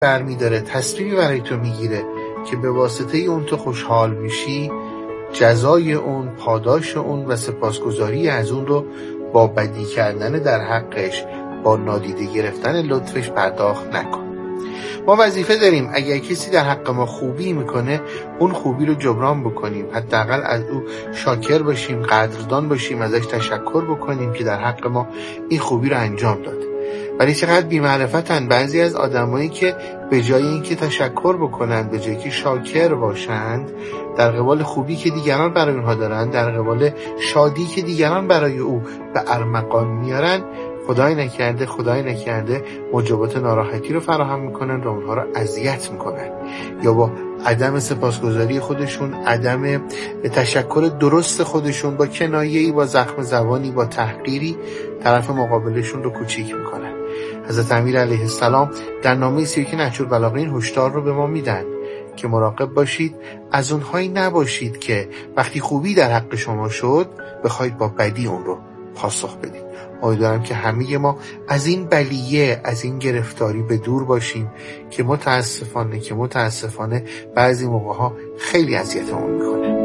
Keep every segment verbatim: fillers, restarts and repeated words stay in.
برمیداره، تصمیمی برای تو میگیره که به واسطه اون تو خوشحال میشی، جزای اون، پاداش اون و سپاسگزاری از اون رو با بدی کردن در حقش، با نادیده گرفتن لطفش پرداخت نکن. ما وظیفه داریم اگر کسی در حق ما خوبی میکنه اون خوبی رو جبران بکنیم، حداقل از او شاکر باشیم، قدردان باشیم، ازش تشکر بکنیم که در حق ما این خوبی رو انجام داد. ولی چقدر بی‌معرفتن بعضی از آدمایی که به جای اینکه تشکر بکنن، به جای که شاکر باشند، در قبال خوبی که دیگران برای اونها دارن، در قبال شادی که دیگران برای او به ارمغان میارن، خدای نکرده خدای نکرده موجبات ناراحتی رو فراهم میکنن و اونها رو اذیت میکنن، یا با عدم سپاسگزاری خودشون، عدم تشکر درست خودشون، با کنایه‌ای، با زخم زبانی، با تحقیری طرف مقابلشون رو کوچیک میکنن. حضرت امیر علیه السلام در نامه سی و یک نهج البلاغه این هشدار رو به ما میدن که مراقب باشید از اونهایی نباشید که وقتی خوبی در حق شما شد بخواید با بدی اون رو پاسخ بدید. امیدوارم که همه ما از این بلیه، از این گرفتاری به دور باشیم که متاسفانه که متاسفانه بعضی موقعها خیلی اذیتمون میکنه.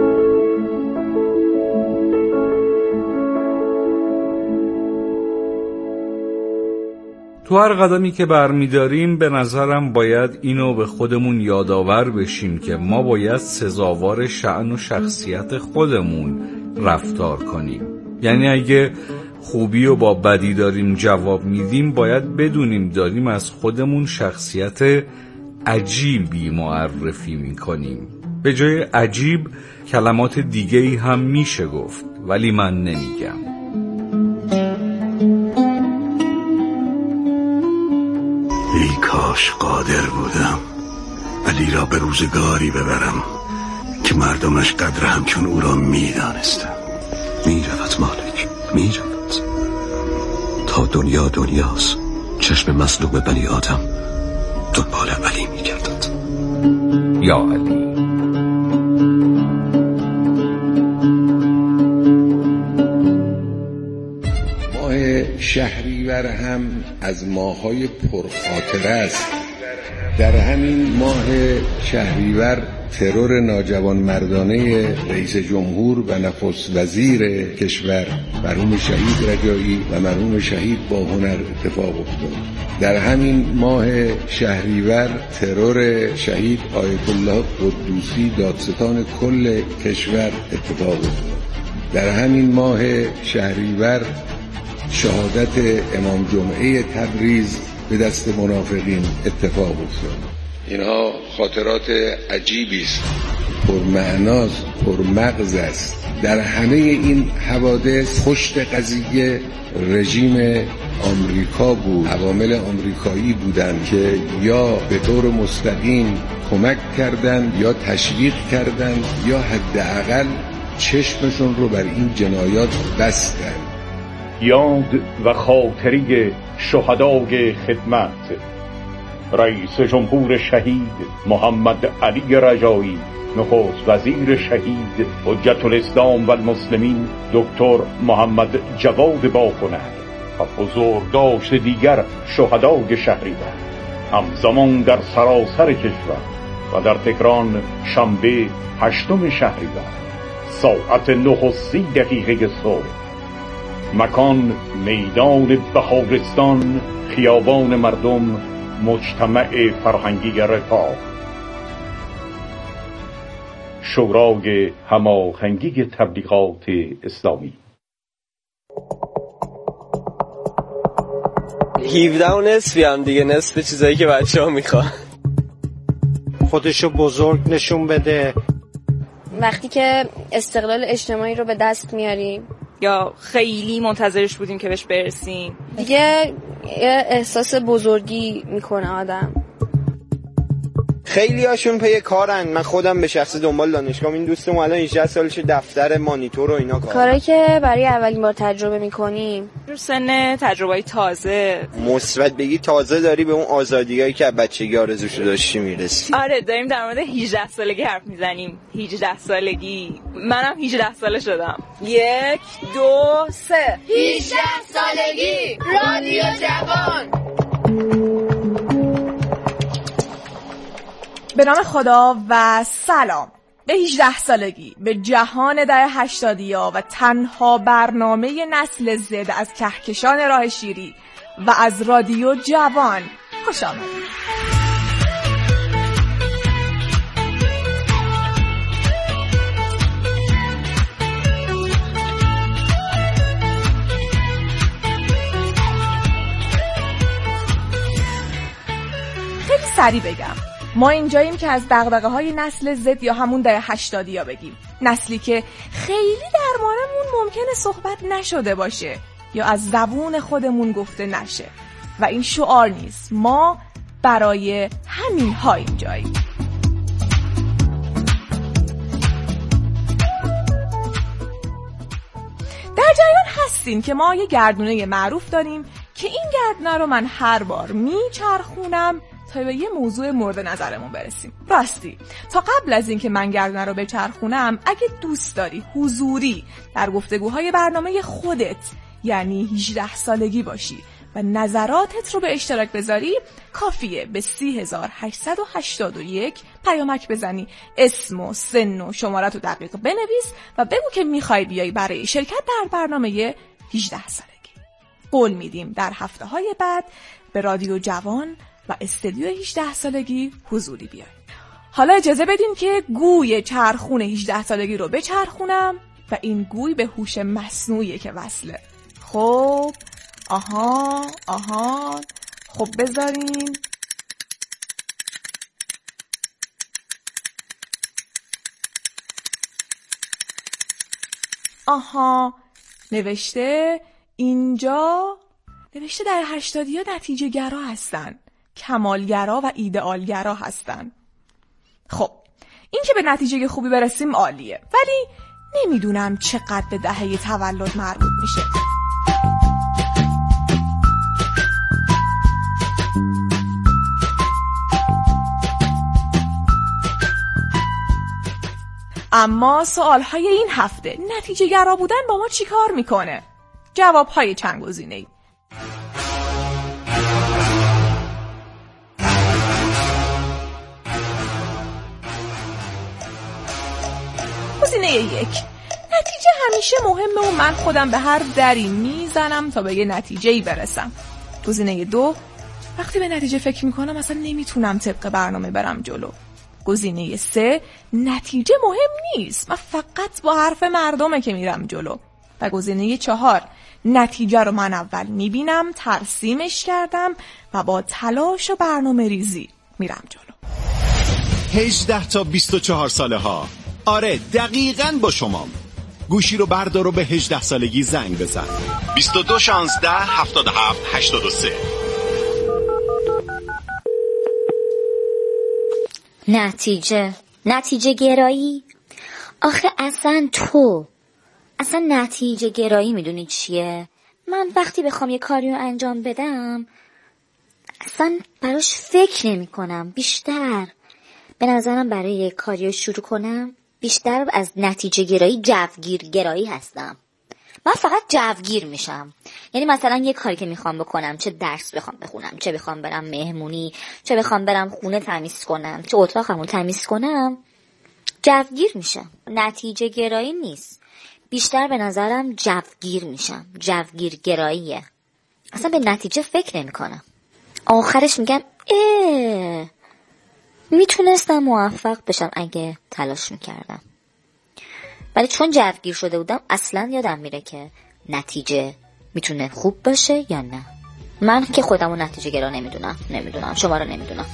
تو هر قدمی که برمیداریم به نظرم باید اینو به خودمون یادآور بشیم که ما باید سزاوار شأن و شخصیت خودمون رفتار کنیم. یعنی اگه خوبی و با بدی داریم جواب میدیم باید بدونیم داریم از خودمون شخصیت عجیبی معرفی میکنیم. به جای عجیب کلمات دیگه‌ای هم میشه گفت ولی من نمیگم. ای کاش قادر بودم علی را به روزگاری ببرم که مردمش قدر همچون او را میدانستم. میرود مالک، میرود. تا دنیا دنیاست چشم مظلوم بنی آدم دنبال علی میگردد. یا علی. ماه شهریور هم از ماه‌های پرخاطره است. در همین ماه شهریور ترور ناجوان مردانه رئیس جمهور و نخست وزیر کشور مرحوم شهید رجایی و مرحوم شهید با هنر اتفاق افتاد. در همین ماه شهریور ترور شهید آیت الله قدوسی دادستان کل کشور اتفاق افتاد. در همین ماه شهریور شهادت امام جمعه تبریز به دست منافقین اتفاق افتاد. اینها خاطرات عجیبی است، پرمعناست، پرمغز است. در همه این حوادث پشت قضیه رژیم آمریکا بود، عوامل آمریکایی بودند که یا به طور مستقیم کمک کردند یا تشویق کردند یا حداقل چشمشون رو بر این جنایات بستند. یاد و خاطری شهدای خدمت رئیس جمهور شهید محمد علی رجایی، نخست وزیر شهید حجت الاسلام و المسلمین دکتر محمد جواد باهنر و بزرگداشت دیگر شهدای شهریور همزمان در سراسر کشور و در تهران شنبه هشتم شهریور ساعت نه و سی دقیقه صبح. مکان میدان بهارستان، خیابان مردم، مجتمع فرهنگی رفاه. شورای هماهنگی تبلیغات اسلامی. هفده و نصفی هم دیگه، نصف چیزایی که بچه ها میخوان. خودشو بزرگ نشون بده. وقتی که استقلال اجتماعی رو به دست میاریم یا خیلی منتظرش بودیم که بهش برسیم، دیگه احساس بزرگی میکنه آدم. خیلی هاشون پی کارن. من خودم به شخص دنبال دانشگاه، این دوستم الان هجده سالشه دفتر مانیتور و اینا کار. کاری که برای اولین بار تجربه میکنیم، رو سن تجربه‌ای تازه، مثبت بگی تازه داری به اون آزادیایی که بچگی آرزوشو داشتی میرسی. آره داریم در مورد هجده سالگی حرف میزنیم. هجده سالگی، منم هجده ساله شدم. یک دو سه. هجده سالگی رادیو جوان. به نام خدا و سلام. به هجده سالگی، به جهان دهه هشتادیا و تنها برنامه نسل زد از کهکشان راه شیری و از رادیو جوان خوش آمدید. خیلی سریع بگم، ما اینجاییم که از دغدغه های نسل زد یا همون دهه هشتادیا بگیم، نسلی که خیلی دربارمون ممکنه صحبت نشده باشه یا از زبون خودمون گفته نشه و این شعار نیست، ما برای همین ها اینجاییم. در جریان هستین که ما یه گردونه معروف داریم که این گردونه رو من هر بار میچرخونم تا به یه موضوع مورد نظرمون برسیم. راستی تا قبل از اینکه من گردونه رو بچرخونم، اگه دوست داری حضوری در گفتگوهای برنامه خودت یعنی هجده سالگی باشی و نظراتت رو به اشتراک بذاری، کافیه به سی هزار هشتصد و هشتاد و یک پیامک بزنی، اسم و سن و شمارت رو دقیق بنویس و بگو که میخوای بیایی برای شرکت در برنامه هجده سالگی. قول میدیم در هفته های بعد به رادیو جوان و استودیو هجده سالگی حضوری بیاید. حالا اجازه بدین که گوی چرخون هجده سالگی رو بچرخونم و این گوی به هوش مصنوعیه که وصله. خب آها آها خب بذارین. آها نوشته اینجا، نوشته در هشتادیا نتیجه گرا هستن، کمالگرا و ایدئالگرا هستن. خب این که به نتیجه خوبی برسیم عالیه، ولی نمیدونم چقدر به دهه تولد مربوط میشه. اما سوالهای این هفته، نتیجه گرا بودن با ما چی کار میکنه؟ جوابهای چند گزینه‌ای. گزینه یک، نتیجه همیشه مهمه و من خودم به هر دری میزنم تا به یه نتیجه‌ای برسم. گزینه دو، وقتی به نتیجه فکر میکنم اصلا نمیتونم طبق برنامه برم جلو. گزینه سه، نتیجه مهم نیست، من فقط با حرف مردمه که میرم جلو. و گزینه چهار، نتیجه رو من اول میبینم، ترسیمش کردم و با تلاش و برنامه ریزی میرم جلو. هجده تا بیست و چهار ساله ها، آره دقیقاً با شما. گوشی رو بردار و به هجده سالگی زنگ بزن. بیست و دو شانزده هفتاد و هفت هشتاد و سه. نتیجه نتیجه گرایی. آخه اصلا تو اصلا نتیجه گرایی میدونی چیه؟ من وقتی بخوام یه کاری رو انجام بدم اصلا براش فکر نمی کنم. بیشتر به نظرم برای یه کاری رو شروع کنم بیشتر از نتیجه گرایی جوگیر گرایی هستم. من فقط جوگیر میشم. یعنی مثلا یه کاری که میخوام بکنم، چه درس بخوام بخونم، چه بخوام برم مهمونی، چه بخوام برم خونه تمیز کنم، چه اتاقمو تمیز کنم، جوگیر میشم. نتیجه گرایی نیست، بیشتر به نظرم جوگیر میشم. جوگیر گراییه. اصلا به نتیجه فکر نمی کنم. آخرش میگم اه میتونستم موفق بشم اگه تلاش میکردم. ولی چون جوگیر شده بودم اصلا یادم میره که نتیجه میتونه خوب باشه یا نه. من که خودمو نتیجه گرا نمیدونم نمیدونم شما رو نمیدونم.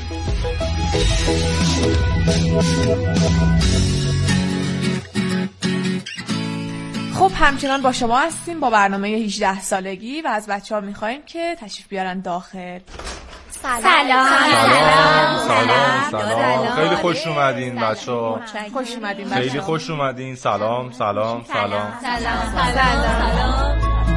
خب همچنان با شما هستیم با برنامه هجده سالگی و از بچه ها میخواییم که تشریف بیارن داخل. سلام سلام سلام سلام سلام خیلی خوش اومدین بچه‌ها. خوش اومدین بچه‌ها. خیلی خوش اومدین. سلام سلام سلام سلام.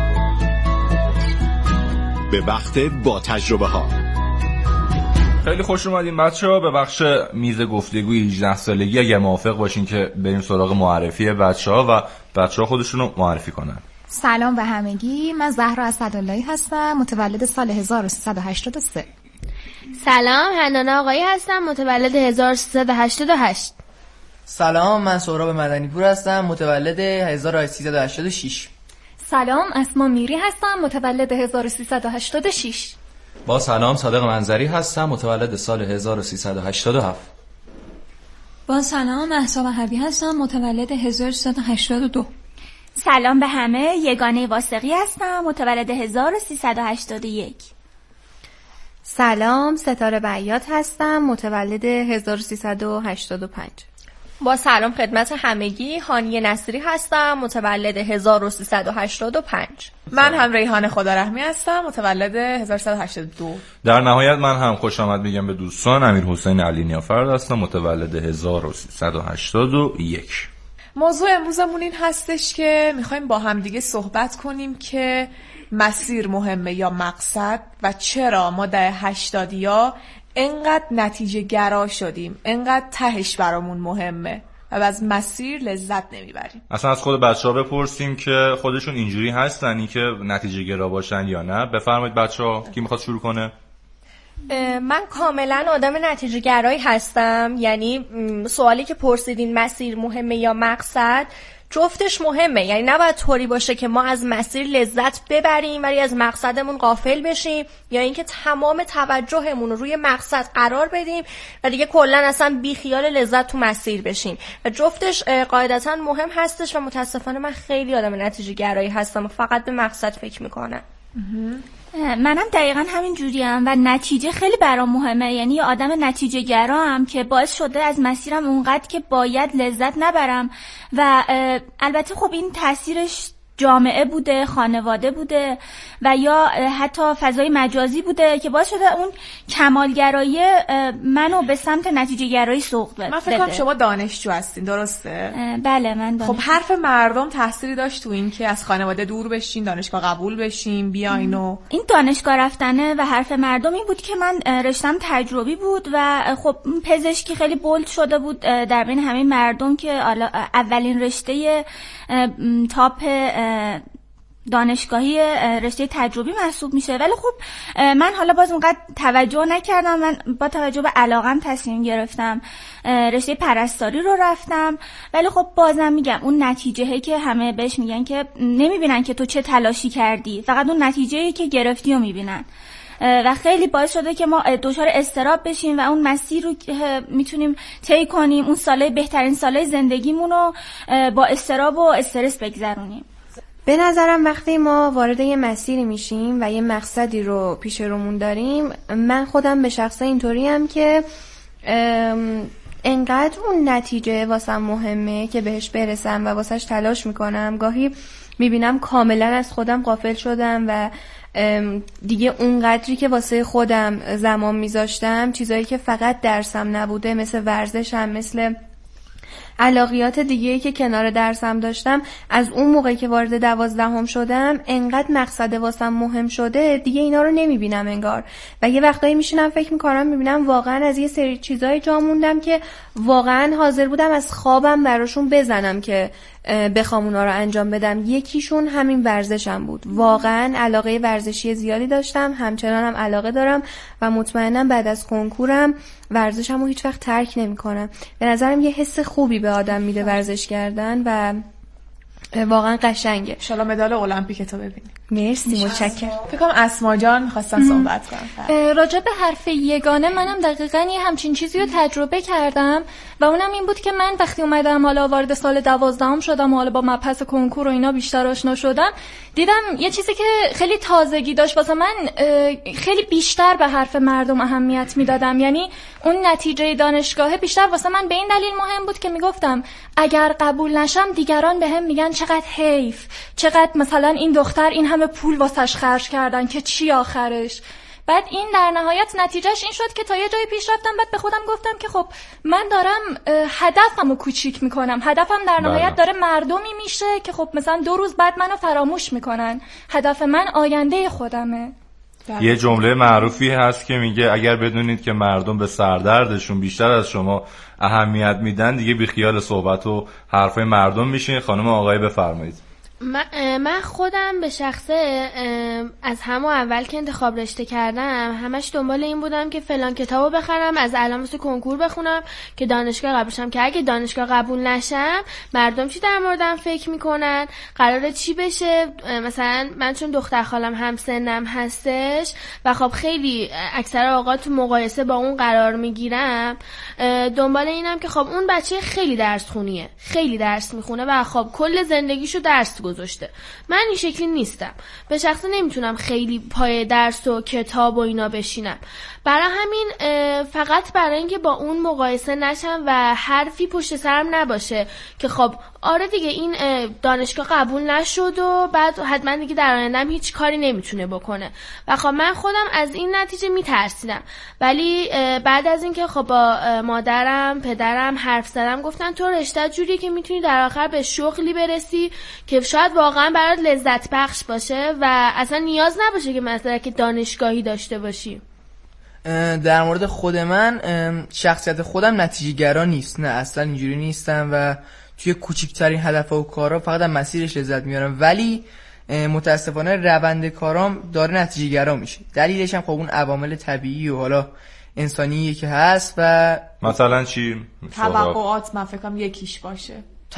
به وقت با تجربه ها. خیلی خوش اومدین بچه‌ها به بخش میز گفتگوی هجده سالگی. اگه موافق باشین که بریم سراغ معرفی بچه‌ها و بچه‌ها خودشون رو معرفی کنن. سلام به همگی، من زهرا اسداللهی هستم، متولد سال هزار و سیصد و هشتاد و سه. سلام، حنانه آقایی هستم، متولد هزار و سیصد و هشتاد و هشت. سلام، من سهراب مدنی پور هستم، متولد هزار و سیصد و هشتاد و شش. سلام، اسما میری هستم، متولد هزار و سیصد و هشتاد و شش. با سلام، صادق منظری هستم، متولد سال هزار و سیصد و هشتاد و هفت. با سلام، مهسا وهبی هستم، متولد هزار و سیصد و هشتاد و دو. سلام به همه، یگانه واثقی هستم، متولد هزار و سیصد و هشتاد و یک. سلام، ستاره بیات هستم، متولد هزار و سیصد و هشتاد و پنج. با سلام خدمت همگی، هانیه نصیری هستم، متولد هزار و سیصد و هشتاد و پنج. من هم ریحان خدارحمی هستم، متولد هزار و سیصد و هشتاد و دو. در نهایت من هم خوش آمد میگم به دوستان. امیرحسین علی نیافرد هستم، متولد هزار و سیصد و هشتاد و یک. موضوع امروزمون این هستش که میخوایم با هم دیگه صحبت کنیم که مسیر مهمه یا مقصد و چرا ما در هشتادیا انقدر نتیجه گرا شدیم، انقدر تهش برامون مهمه و از مسیر لذت نمیبریم. اصلا از خود بچه ها بپرسیم که خودشون اینجوری هستن، این که نتیجه گرا باشن یا نه. بفرمایید بچه ها، کی میخواد شروع کنه؟ من کاملا آدم نتیجه گرایی هستم. یعنی سوالی که پرسیدین مسیر مهمه یا مقصد، جفتش مهمه. یعنی نباید طوری باشه که ما از مسیر لذت ببریم ولی از مقصدمون غافل بشیم، یا اینکه تمام توجهمون رو روی مقصد قرار بدیم و دیگه کلا اصلا بی خیال لذت تو مسیر بشیم. و جفتش قاعدتا مهم هستش و متاسفانه من خیلی آدم نتیجه گرایی هستم و فقط به مقصد فکر میکنم. منم دقیقا همین جوریم و نتیجه خیلی برام مهمه. یعنی آدم نتیجه گرام که باعث شده از مسیرم اونقدر که باید لذت نبرم و البته خب این تاثیرش جامعه بوده، خانواده بوده و یا حتی فضای مجازی بوده که باعث شده اون کمالگرایی منو به سمت نتیجه گرایی سوق بده. من فکر کنم شما دانشجو هستین، درسته؟ بله من دانشجو. خب حرف مردم تأثیری داشت تو این که از خانواده دور بشین، دانشگاه قبول بشین، بیاین و این دانشگاه رفتنه و حرف مردم این بود که من رشتم تجربی بود و خب پزشکی خیلی بولد شده بود در بین همه مردم که اولین رشته تاپ دانشگاهی رشته تجربی محسوب میشه. ولی خب من حالا باز اونقدر توجه نکردم. من با توجه به علاقم تصمیم گرفتم رشته پرستاری رو رفتم. ولی خب بازم میگم اون نتیجه‌ای که همه بهش میگن که نمیبینن که تو چه تلاشی کردی، فقط اون نتیجه‌ای که گرفتی رو میبینن و خیلی باعث شده که ما دچار اضطراب بشیم و اون مسیر رو میتونیم طی کنیم، اون سالهای بهترین سالهای زندگیمون رو با اضطراب و استرس بگذرونیم. به نظرم وقتی ما وارد یه مسیری میشیم و یه مقصدی رو پیش رومون داریم، من خودم به شخصه اینطوریم که انقدر اون نتیجه واسم مهمه که بهش برسم و واسش تلاش میکنم. گاهی میبینم کاملا از خودم غافل شدم و دیگه اونقدری که واسه خودم زمان میذاشتم، چیزایی که فقط درسم نبوده مثل ورزشم، مثل علاقیات دیگه‌ای که کنار درسم داشتم، از اون موقعی که وارد دوازدهم شدم انقدر مقصد واسم مهم شده دیگه اینا رو نمیبینم انگار. و یه وقتایی میشینم فکر میکنم میبینم واقعا از یه سری چیزای جا موندم که واقعا حاضر بودم از خوابم براشون بزنم که بخوام اونا رو انجام بدم. یکیشون همین ورزشم بود. واقعا علاقه ورزشی زیادی داشتم، همچنانم علاقه دارم و مطمئنم بعد از کنکورم ورزشم رو هیچ وقت ترک نمی کنم. به نظرم یه حس خوبی به آدم میده ورزش کردن و واقعا قشنگه. ان شاءالله مدال المپیک تو ببینیم. مرسی، متشکرم. فکر کنم اسما جان می‌خواستن صحبت کنن. راجع به حرف یگانه منم دقیقاً یه همچین چیزی رو تجربه کردم و اونم این بود که من وقتی اومدم حالا وارد سال دوازدهم شدم و حالا با مبحث کنکور و اینا بیشتر آشنا شدم، دیدم یه چیزی که خیلی تازگی داشت واسه من، خیلی بیشتر به حرف مردم اهمیت میدادم. یعنی اون نتیجه دانشگاه بیشتر واسه من به این دلیل مهم بود که میگفتم اگر قبول نشم دیگران بهم میگن چقدر حیف، چقدر مثلا این دختر این همه پول واسش خرج کردن که چی آخرش. بعد این در نهایت نتیجهش این شد که تا یه جایی پیش رفتم، بعد به خودم گفتم که خب من دارم هدفمو کوچیک میکنم. هدفم در نهایت داره مردمی میشه که خب مثلا دو روز بعد منو فراموش میکنن. هدف من آینده خودمه. یه جمله معروفی هست که میگه اگر بدونید که مردم به سردردشون بیشتر از شما اهمیت میدن، دیگه بی خیال صحبت و حرفای مردم میشین. خانم آقای بفرمایید. من خودم به شخصه از همون اول که انتخاب رشته کردم همش دنبال این بودم که فلان کتابو بخرم، از الان واسه کنکور بخونم که دانشگاه قبول شم، که اگه دانشگاه قبول نشم مردم چی در موردم فکر میکنن، قراره چی بشه. مثلا من چون دختر خالم هم سنم هستش و خب خیلی اکثر اوقات تو مقایسه با اون قرار میگیرم، دنبال اینم که خب اون بچه خیلی درس خونیه، خیلی درس میخونه و خب کل زندگیشو درس گذاشته. من این شکلی نیستم، به شخصه نمیتونم خیلی پای درس و کتاب و اینا بشینم. برای همین فقط برای اینکه با اون مقایسه نشم و حرفی پشت سرم نباشه که خب آره دیگه این دانشگاه قبول نشد و بعد حتما دیگه در آیندهم هیچ کاری نمیتونه بکنه و خب من خودم از این نتیجه میترسیدم. ولی بعد از اینکه خب با مادرم پدرم حرف زدم گفتن تو رشته جوریه که میتونی در آخر به شغلی برسی که شاید واقعا برات لذت بخش باشه و اصلا نیاز نباشه که مثلا که دانشگاهی داشته باشی. در مورد خود من شخصیت خودم نتیجه گرا نیست، نه اصلا اینجوری نیستم و توی کوچکترین هدف‌ها و کارا فقط از مسیرش لذت میارم، ولی متاسفانه روند کارام داره نتیجه گرا میشه. دلیلش هم خب اون عوامل طبیعی و حالا انسانیه که هست. و مثلا چی؟ توقعات من فکرم یکیش باشه.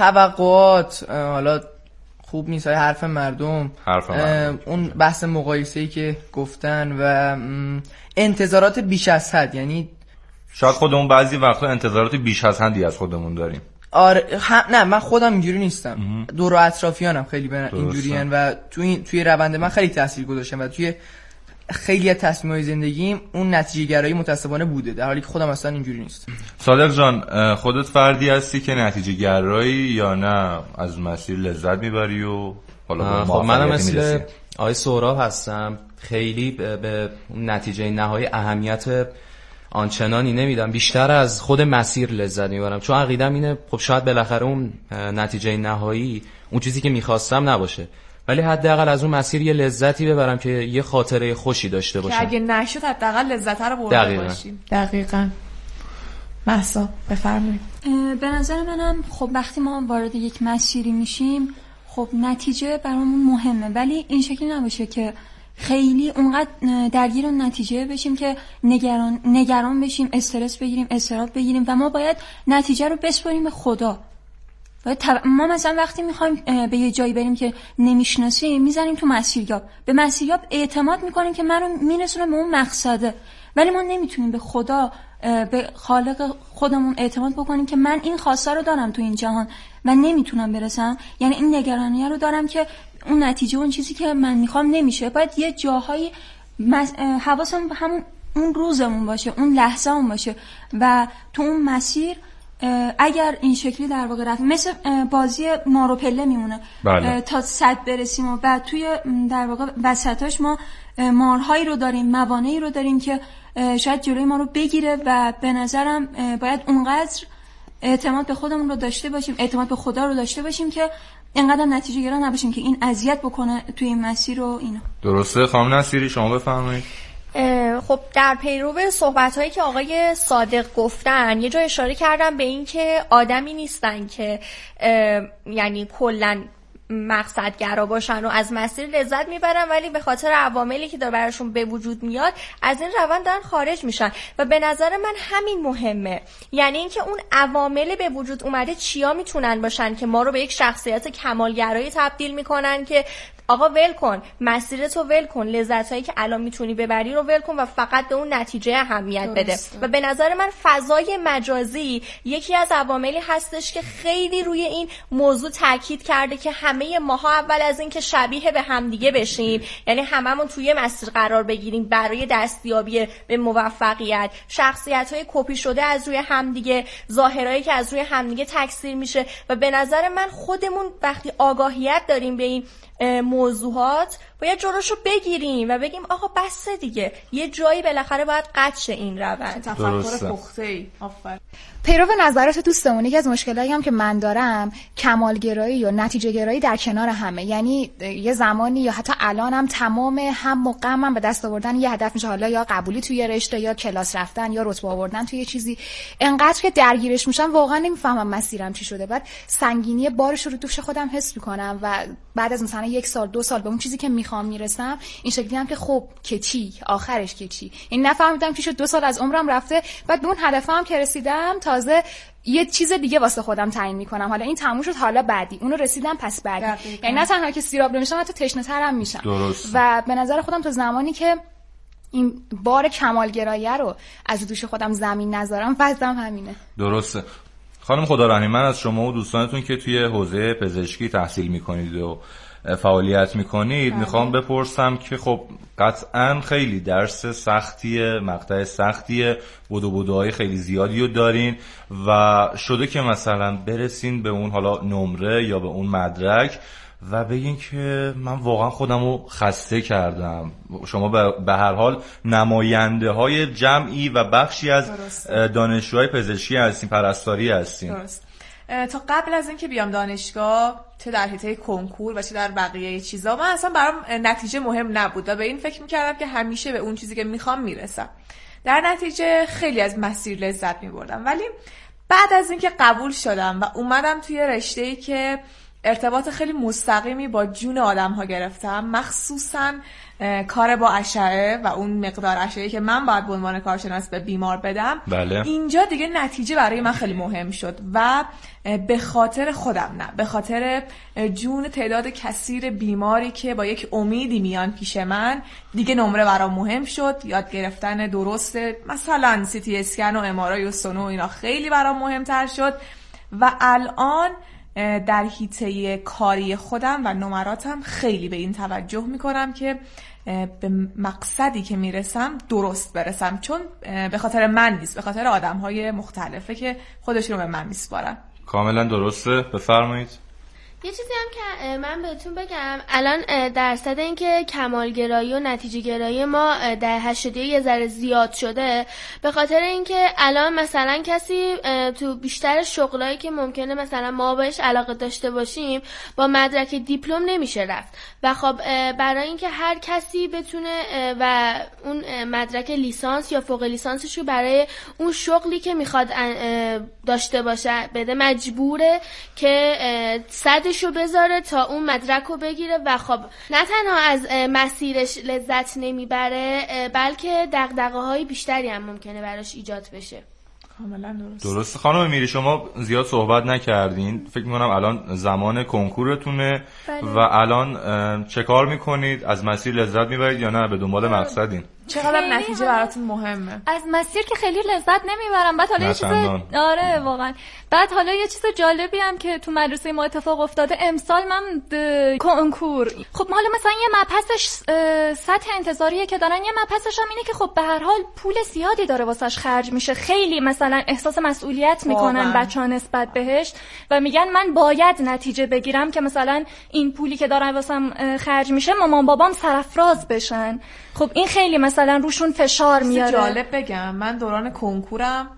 توقعات حالا خوب نیست، حرف مردم، حرف مردم. اون بحث مقایسه‌ای که گفتن و انتظارات بیش از حد، یعنی شاید خودمون بعضی وقتا انتظارات بیش از حدی از خودمون داریم. آره هم... نه من خودم اینجوری نیستم، دور و اطرافیانم خیلی بنا... اینجوریان و توی توی روند من خیلی تاثیر گذاشتن و توی خیلی از تصمیم‌های زندگیم اون نتیجه گرایی متأسفانه بوده، در حالی که خودم اصلا اینجوری نیست. صادق جان خودت فردی هستی که نتیجه گرایی یا نه از مسیر لذت میبری و حالا خب منم مثل آقای سهراب هستم، خیلی به, به نتیجه نهایی اهمیت آنچنانی نمیدم، بیشتر از خود مسیر لذت میبرم، چون عقیدم اینه خب شاید بالاخره اون نتیجه نهایی اون چیزی که میخواستم نباشه، ولی حداقل از اون مسیر یه لذتی ببرم که یه خاطره خوشی داشته باشم، که اگه نشد حداقل لذت رو برده باشیم. دقیقاً. مهسا بفرمایید. به نظر منم خب وقتی ما وارد یک مسیری میشیم خب نتیجه برامون مهمه، ولی این شکلی نباشه که خیلی اونقدر درگیر اون نتیجه بشیم که نگران نگران بشیم، استرس بگیریم، اضطراب بگیریم و ما باید نتیجه رو بسپاریم به خدا. باید تب... ما مثلا وقتی میخوایم به یه جایی بریم که نمیشناسیم میزنیم تو مسیریاب، به مسیریاب اعتماد میکنیم که من رو میرسونه به اون مقصده، ولی ما نمیتونیم به خدا، به خالق خودمون اعتماد بکنیم که من این خواسته رو دارم تو این جهان و نمیتونم برسم، یعنی این نگرانی رو دارم که اون نتیجه اون چیزی که من میخوام نمیشه. باید یه جاهایی مز... حواسمون به همون اون روزمون باشه، اون لحظه‌مون باشه و تو اون مسیر اگر این شکلی در واقع رفت مثل بازی مار و پله میمونه. بله. تا صد برسیم و بعد توی در واقع وسطاش ما مارهایی رو داریم، موانعی رو داریم که شاید جلوی ما رو بگیره و به نظرم باید اونقدر اعتماد به خودمون رو داشته باشیم، اعتماد به خدا رو داشته باشیم که اینقدر نتیجه گرا نباشیم که این اذیت بکنه توی این مسیر و اینا. درسته خانم نصیری، شما بفرمایید. خب در پیرو صحبت‌هایی که آقای صادق گفتن یه جا اشاره کردم به این که آدمی نیستن که یعنی کلاً مقصدگرا باشن و از مسیر لذت میبرن، ولی به خاطر عواملی که داره براشون به وجود میاد از این روند دارن خارج میشن و به نظر من همین مهمه، یعنی اینکه اون عوامل به وجود اومده چیا میتونن باشن که ما رو به یک شخصیت کمالگرایی تبدیل میکنن که آقا ول کن مسیرتو، ول کن لذتایی که الان میتونی ببری رو ول کن و فقط به اون نتیجه اهمیت بده. و به نظر من فضای مجازی یکی از عواملی هستش که خیلی روی این موضوع تاکید کرده که همه ماها اول از این که شبیه به همدیگه بشیم، یعنی هممون توی مسیر قرار بگیریم برای دستیابی به موفقیت، شخصیت‌های کپی شده از روی همدیگه، ظاهرایی که از روی همدیگه تکثیر میشه و به نظر من خودمون وقتی آگاهیت داریم به این موضوعات باید جلوشو بگیریم و بگیم آقا بس دیگه، یه جایی بالاخره باید قطع شه این روند. تفکر پخته‌ای. آفرین. پیرو نظرات دوستمون، یکی از مشکلاتی هم که من دارم کمالگرایی یا نتیجه گرایی در کنار همه. یعنی یه زمانی یا حتی الانم تمام هم و غمم به دست آوردن یه هدف میشه، حالا یا قبولی توی رشته یا کلاس رفتن یا رتبه آوردن توی یه چیزی. انقدر که درگیرش میشم واقعا نمیفهمم مسیرم چی شده. بعد سنگینی بارش رو دوش خودم حس میکنم و بعد از مثلا یک سال دو سال به اون چیزی که میخوام میرسم این شکلی هم که خب که چی آخرش که چی. این نفهمیدم که شد دو سال از عمرم رفته. بعد به اون هدفم که رسیدم تازه یه چیز دیگه واسه خودم تعیین میکنم. حالا این تموم شد، حالا بعدی اونو رسیدم پس بعدی. یعنی نه تنها که سیراب نمیشم حتی تشنه ترم میشم. درست. و به نظر خودم تا زمانی که این بار کمالگرایی رو از دوش خودم زمین نذارم وضعم همینه. درسته. خانم خدارحمی، من از شما و دوستانتون که توی حوزه پزشکی تحصیل میکنید و فعالیت میکنید میخوام بپرسم که خب قطعاً خیلی درس سختیه، مقطع سختیه، بدو بدوهای خیلی زیادی رو دارین و شده که مثلا برسین به اون حالا نمره یا به اون مدرک و بگین که من واقعا خودم رو خسته کردم. شما به هر حال نماینده های جمعی و بخشی از دانشجوهای پزشکی هستین، پرستاری هستین. درست. تا قبل از اینکه بیام دانشگاه، چه در حیطه کنکور و چه در بقیه چیزا، من اصلا برام نتیجه مهم نبود و به این فکر میکردم که همیشه به اون چیزی که میخوام میرسم. در نتیجه خیلی از مسیر لذت میبردم. ولی بعد از اینکه قبول شدم و اومدم توی رشته‌ای که ارتباط خیلی مستقیمی با جون آدم ها گرفتم، مخصوصاً کار با اشعه و اون مقدار اشعه‌ای که من باید به عنوان کارشناس به بیمار بدم، بله. اینجا دیگه نتیجه برای من خیلی مهم شد و به خاطر خودم نه، به خاطر جون تعداد کثیر بیماری که با یک امیدی میان پیش من، دیگه نمره برام مهم شد. یاد گرفتن درست مثلا سی تی اسکن و ام آر آی و سونو اینا خیلی برام مهمتر شد و الان در حیطه کاری خودم و نمراتم خیلی به این توجه میکنم که به مقصدی که میرسم درست برسم، چون به خاطر من نیست، به خاطر آدم‌های مختلفه که خودشون رو به من میسپارن. کاملا درسته. بفرمایید. یه چیزی هم که من بهتون بگم، الان درصد این که کمالگرایی و نتیجه گرایی ما در هشتادی یه ذره زیاد شده به خاطر اینکه الان مثلا کسی تو بیشتر شغلایی که ممکنه مثلا ما بهش علاقه داشته باشیم با مدرک دیپلم نمیشه رفت و خب برای اینکه هر کسی بتونه و اون مدرک لیسانس یا فوق لیسانسش رو برای اون شغلی که میخواد داشته باشه بده، مجبوره که صد رو بذاره تا اون مدرک رو بگیره و خب نه تنها از مسیرش لذت نمیبره بلکه دغدغه های بیشتری هم ممکنه براش ایجاد بشه. کاملا درست. درست. خانم میری، شما زیاد صحبت نکردین، فکر میکنم الان زمان کنکورتونه بله. و الان چه کار میکنید؟ از مسیر لذت میبرید یا نه به دنبال مقصدین؟ چقدر نتیجه براتون مهمه؟ از مسیر که خیلی لذت نمیبرم. بعد حالا یه چیز آره واقعا بعد حالا یه چیز جالبی هم که تو مدرسه ما اتفاق افتاده، امسال من کنکور، خب حالا مثلا یه مبحثش سطح انتظاریه که دارن، یه مبحثش هم اینه که خب به هر حال پول زیادی داره واسش خرج میشه، خیلی مثلا احساس مسئولیت میکنن بچه‌ها نسبت بهش و میگن من باید نتیجه بگیرم که مثلا این پولی که دارن واسم خرج میشه مامان بابام سرافراز بشن. خب این خیلی مثلا روشون فشار میاره. جالب بگم، من دوران کنکورم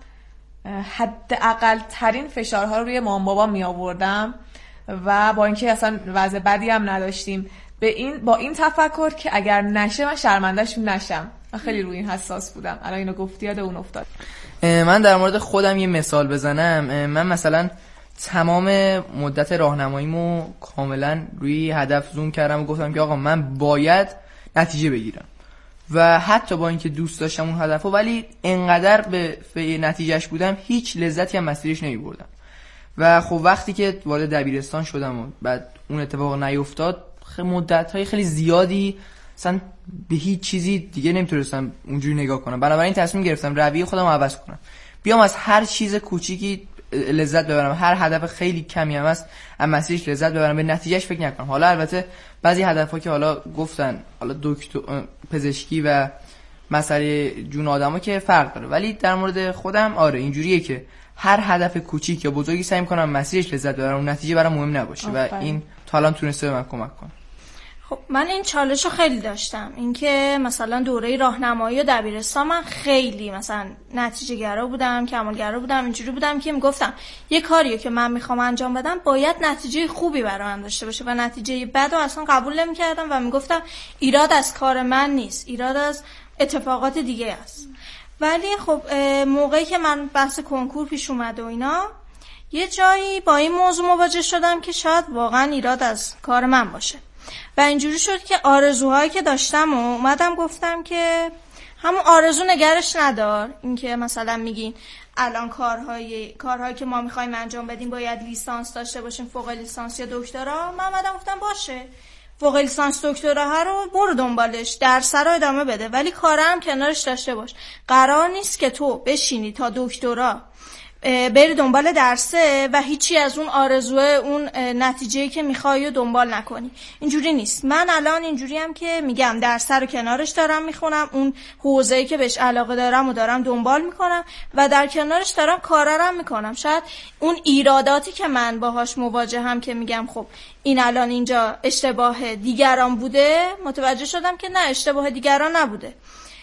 حداقل ترین فشارها رو روی مامان بابام می آوردم و با اینکه اصلا وضع بدی هم نداشتیم، به این با این تفکر که اگر نشه من شرمنده‌شون نشم. من خیلی روی این حساس بودم. الان اینو گفتی یاد اون افتاد. من در مورد خودم یه مثال بزنم. من مثلا تمام مدت راهنماییمو کاملا روی هدف زوم کردم و گفتم که آقا من باید نتیجه بگیرم و حتی با اینکه دوست داشتم اون هدفو، ولی انقدر به نتیجهش بودم هیچ لذتی هم مسیرش نمی بردم. و خب وقتی که وارد دبیرستان شدم و بعد اون اتفاق نیفتاد، مدت‌های خیلی زیادی اصلا به هیچ چیزی دیگه نمیتونستم اونجوری نگاه کنم. بنابراین تصمیم گرفتم رویه خودم رو عوض کنم، بیام از هر چیز کوچیکی لذت ببرم، هر هدف خیلی کمی هم هست از مسیرش لذت ببرم، به نتیجهش فکر نکنم. حالا البته بعضی هدف‌ها که حالا گفتن، حالا دکتر پزشکی و مسئله جون آدم‌ها که فرق داره، ولی در مورد خودم آره اینجوریه که هر هدف کوچیک یا بزرگی سعی می‌کنم مسیرش لذت ببرم، اون نتیجه برام مهم نباشه. آفره. و این تا الان تونسته به من کمک کنه. خب من این چالش رو خیلی داشتم، اینکه مثلا دوره راهنمایی و دبیرستان من خیلی مثلا نتیجه گرا بودم، کمالگرا بودم، اینجوری بودم که میگفتم یه کاریو که من میخوام انجام بدم باید نتیجه خوبی برای من داشته باشه و نتیجه بد رو اصلا قبول نمیکردم و میگفتم ایراد از کار من نیست، ایراد از اتفاقات دیگه است. ولی خب موقعی که من بحث کنکور پیش اومد و اینا، یه جایی با این موضوع مواجه شدم که شاید واقعا ایراد از کار من باشه و اینجوری شد که آرزوهایی که داشتم و اومدم گفتم که همون آرزو نگرش ندار، اینکه مثلا میگین الان کارهای کارهایی که ما میخوایم انجام بدیم باید لیسانس داشته باشیم، فوق لیسانس یا دکترا. من اومدم گفتم باشه، فوق لیسانس دکترا رو برو دنبالش، درس رو ادامه بده، ولی کارم کنارش داشته باش. قرار نیست که تو بشینی تا دکترا بری دنبال درسه و هیچی از اون آرزوه، اون نتیجه‌ای که میخوای و دنبال نکنی. اینجوری نیست. من الان اینجوری هم که میگم درس رو کنارش دارم میخونم، اون حوزه‌ای که بهش علاقه دارم و دارم دنبال میکنم و در کنارش دارم کارارم میکنم. شاید اون ایراداتی که من باهاش مواجهم که میگم خب این الان اینجا اشتباه دیگران بوده، متوجه شدم که نه، اشتباه دیگران نبوده،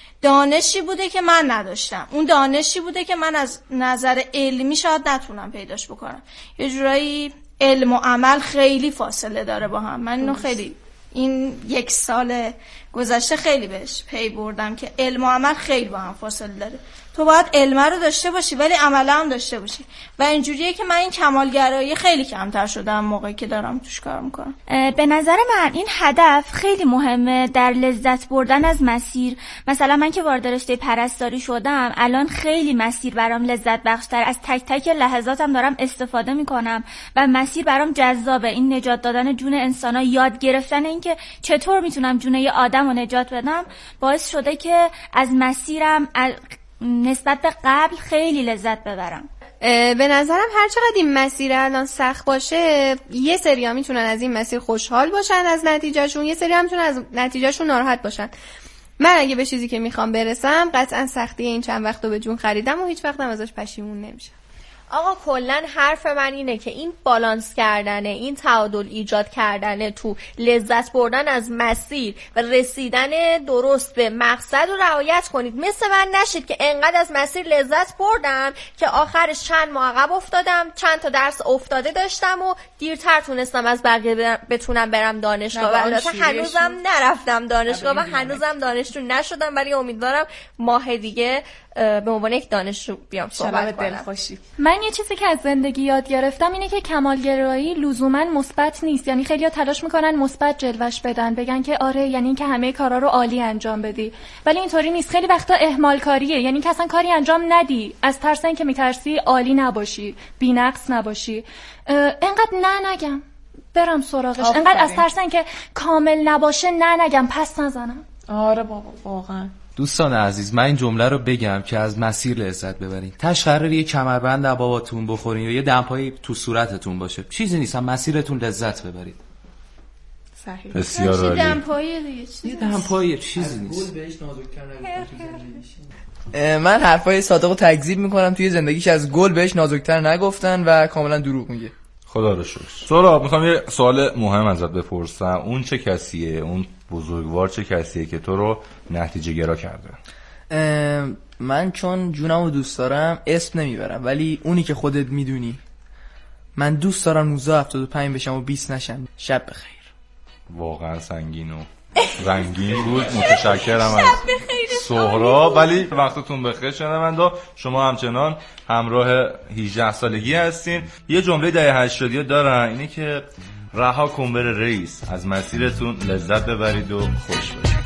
دانشی بوده که من نداشتم، اون دانشی بوده که من از نظر علمی شاید نتونم پیداش بکنم. یه جورایی علم و عمل خیلی فاصله داره با هم. من اینو خیلی این یک سال گذشته خیلی بهش پی بردم که علم و عمل خیلی با هم فاصله داره. تو باید علم رو داشته باشی ولی عمل هم داشته باشی و اینجوریه که من این کمالگرایی خیلی کمتر شدم موقعی که دارم توش کار میکنم. به نظر من این هدف خیلی مهمه در لذت بردن از مسیر. مثلا من که وارد رشته پرستاری شدم، الان خیلی مسیر برام لذت بخشتر، از تک تک لحظاتم دارم استفاده میکنم و مسیر برام جذابه. این نجات دادن جون انسانا، یاد گرفتن این که چطور میتونم جون یه آدم رو نجات بدم، باعث شده که از مسیرم نسبت به قبل خیلی لذت ببرم. به نظرم هر چقدر این مسیر الان سخت باشه، یه سری ها میتونن از این مسیر خوشحال باشن از نتیجهشون، یه سری ها میتونن از نتیجهشون ناراحت باشن. من اگه به چیزی که میخوام برسم قطعا سختی این چند وقت رو به جون خریدم و هیچ وقتم ازش پشیمون نمیشم. آقا کلن حرف من اینه که این بالانس کردنه، این تعادل ایجاد کردنه تو لذت بردن از مسیر و رسیدن درست به مقصد رو رعایت کنید. مثل من نشید که انقدر از مسیر لذت بردم که آخرش چند ماه عقب افتادم، چند تا درس افتاده داشتم و دیرتر تونستم از بقیه بتونم برم دانشگاه و البته هنوزم نرفتم دانشگاه و هنوزم دانشجو نشدم، ولی امیدوارم ماه دیگه به عنوان یک دانشجو بیام صحبت کنم. من یه چیزی که از زندگی یاد گرفتم اینه که کمالگرایی لزوما مثبت نیست. یعنی خیلی‌ها تلاش میکنن مثبت جلوش بدن، بگن که آره یعنی اینکه همه کارا رو عالی انجام بدی، ولی اینطوری نیست. خیلی وقتا اهمال کاریه، یعنی که اصلا کاری انجام ندی از ترس اینکه میترسی عالی نباشی، بی‌نقص نباشی. اینقدر نه نگم برم سراغش، اینقدر از ترس اینکه کامل نباشه نه نگم پس نزنم. آره بابا واقعا. دوستان عزیز، من این جمله رو بگم که از مسیر لذت ببرین. تش قراره یه کمربند از باباتون بخورین یا یه دمپایی تو صورتتون باشه، چیزی نیست، مسیرتون لذت ببرید. صحیح. بسیار عالی. دمپایی دیگه چیزی نیست. دمپایی چیزی نیست. من حرفای صادقو تکذیب میکنم، توی زندگیش از گل بهش نازکتر نگفتن و کاملا دروغ میگه. خدا رو شکر. سورا، میخوام یه سوال مهم ازت بپرسم. اون چه کسیه؟ اون بزرگوار چه کسیه که تو رو نتیجه گرا کرده؟ من چون جونمو دوست دارم اسم نمیبرم، ولی اونی که خودت میدونی. من دوست دارم نوزده هفتاد و پنج بشم و بیست نشم. شب بخیر. واقعا سنگین و رنگین بود. متشکرم از سهراب. ولی وقتتون بخیر شنوندا. شما همچنان همراه هجده سالگی هستین. یه جمله دهه هشتادی دارن، اینه که رها کن بره رئیس، از مسیرتون لذت ببرید و خوش باشید.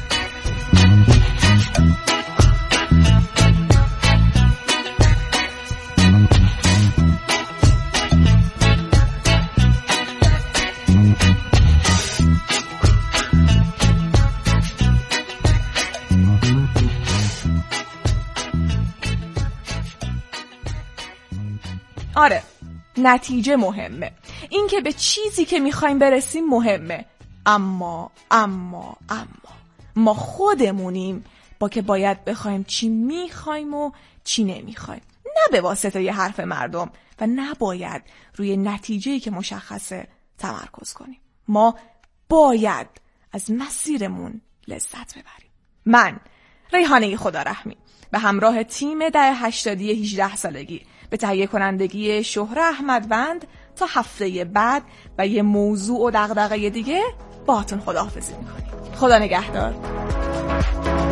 آره، نتیجه مهمه. این که به چیزی که میخوایم برسیم مهمه، اما اما اما ما خودمونیم با که باید بخوایم چی میخوایم و چی نمیخوایم، نه به واسطه یه حرف مردم، و نباید روی نتیجه‌ای که مشخصه تمرکز کنیم. ما باید از مسیرمون لذت ببریم. من ریحانه خدا رحمی به همراه تیم ده هشتادی هجده سالگی به تهیه کنندگی شهره احمدوند تا هفته بعد و یه موضوع و دغدغه دیگه باهاتون خداحافظی میکنیم. خدا نگهدار.